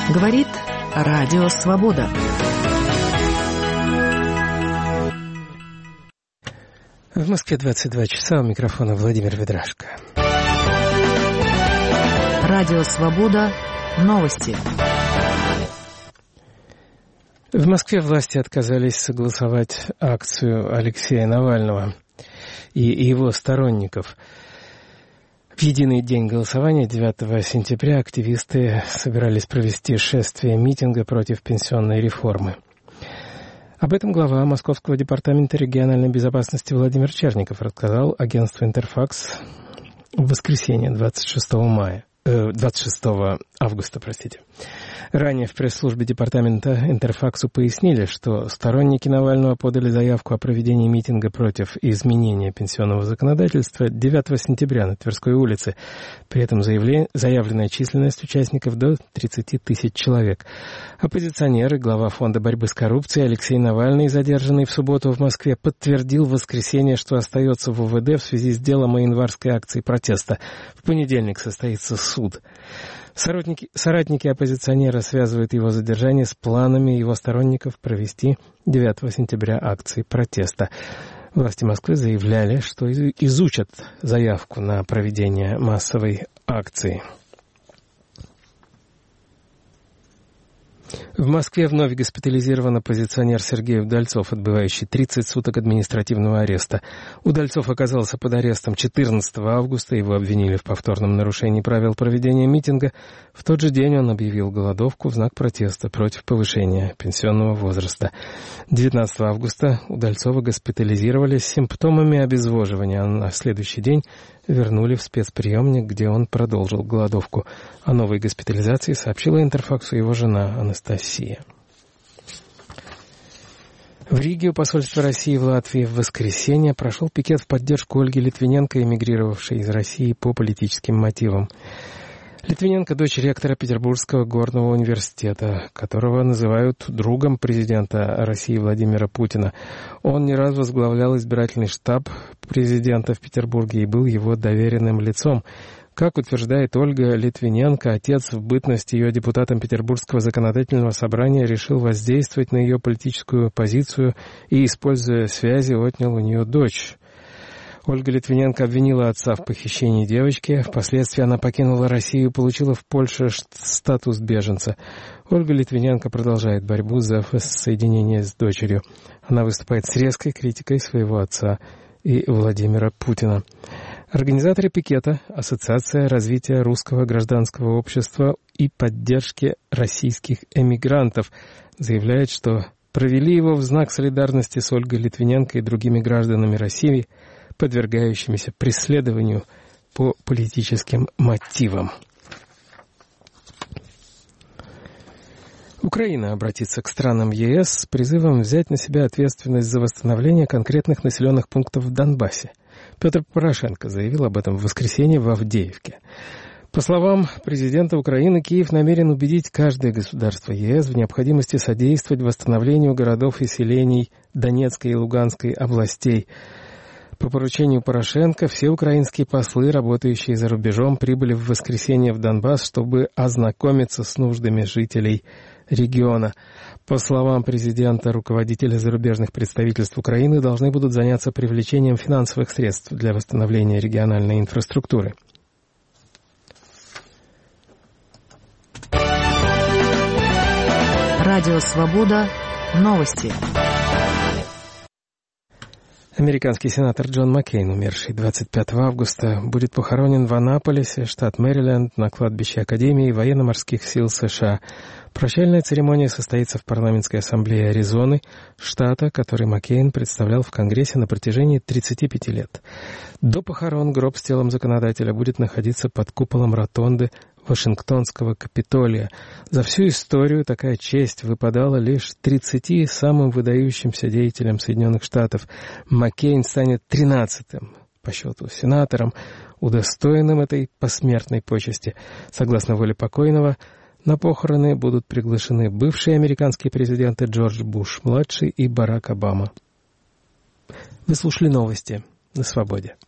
Говорит Радио Свобода. В Москве 22 часа, у микрофона Владимир Ведрашко. Радио Свобода. Новости. В Москве власти отказались согласовать акцию Алексея Навального и его сторонников. В единый день голосования, 9 сентября, активисты собирались провести шествие митинга против пенсионной реформы. Об этом глава Московского департамента региональной безопасности Владимир Черников рассказал агентству «Интерфакс» в воскресенье, 26 августа. Ранее в пресс-службе департамента Интерфаксу пояснили, что сторонники Навального подали заявку о проведении митинга против изменения пенсионного законодательства 9 сентября на Тверской улице. При этом заявленная численность участников до 30 тысяч человек. Оппозиционер и глава Фонда борьбы с коррупцией Алексей Навальный, задержанный в субботу в Москве, подтвердил в воскресенье, что остается в УВД в связи с делом о январской акции протеста. В понедельник состоится суд. Соратники оппозиционера связывают его задержание с планами его сторонников провести 9 сентября акции протеста. Власти Москвы заявляли, что изучат заявку на проведение массовой акции. В Москве вновь госпитализирован оппозиционер Сергей Удальцов, отбывающий 30 суток административного ареста. Удальцов оказался под арестом 14 августа, его обвинили в повторном нарушении правил проведения митинга. В тот же день он объявил голодовку в знак протеста против повышения пенсионного возраста. 19 августа Удальцова госпитализировали с симптомами обезвоживания, а на следующий день вернули в спецприемник, где он продолжил голодовку. О новой госпитализации сообщила Интерфаксу его жена Анастасия. В Риге у посольства России в Латвии в воскресенье прошел пикет в поддержку Ольги Литвиненко, эмигрировавшей из России по политическим мотивам. Литвиненко – дочь ректора Петербургского горного университета, которого называют другом президента России Владимира Путина. Он не раз возглавлял избирательный штаб президента в Петербурге и был его доверенным лицом. Как утверждает Ольга Литвиненко, отец в бытность ее депутатом Петербургского законодательного собрания решил воздействовать на ее политическую позицию и, используя связи, отнял у нее дочь. Ольга Литвиненко обвинила отца в похищении девочки. Впоследствии она покинула Россию и получила в Польше статус беженца. Ольга Литвиненко продолжает борьбу за воссоединение с дочерью. Она выступает с резкой критикой своего отца и Владимира Путина. Организаторы пикета – Ассоциация развития русского гражданского общества и поддержки российских эмигрантов, заявляют, что провели его в знак солидарности с Ольгой Литвиненко и другими гражданами России, подвергающимися преследованию по политическим мотивам. Украина обратится к странам ЕС с призывом взять на себя ответственность за восстановление конкретных населенных пунктов в Донбассе. Петр Порошенко заявил об этом в воскресенье в Авдеевке. По словам президента Украины, Киев намерен убедить каждое государство ЕС в необходимости содействовать восстановлению городов и селений Донецкой и Луганской областей. По поручению Порошенко все украинские послы, работающие за рубежом, прибыли в воскресенье в Донбасс, чтобы ознакомиться с нуждами жителей региона. По словам президента, руководители зарубежных представительств Украины должны будут заняться привлечением финансовых средств для восстановления региональной инфраструктуры. Радио Свобода. Новости. Американский сенатор Джон Маккейн, умерший 25 августа, будет похоронен в Аннаполисе, штат Мэриленд, на кладбище Академии военно-морских сил США. Прощальная церемония состоится в парламентской ассамблее Аризоны, штата, который Маккейн представлял в Конгрессе на протяжении 35 лет. До похорон гроб с телом законодателя будет находиться под куполом ротонды Вашингтонского Капитолия. За всю историю такая честь выпадала лишь 30 самым выдающимся деятелям Соединенных Штатов. Маккейн станет 13-м по счету сенатором, удостоенным этой посмертной почести. Согласно воле покойного, на похороны будут приглашены бывшие американские президенты Джордж Буш-младший и Барак Обама. Вы слушали новости на Свободе.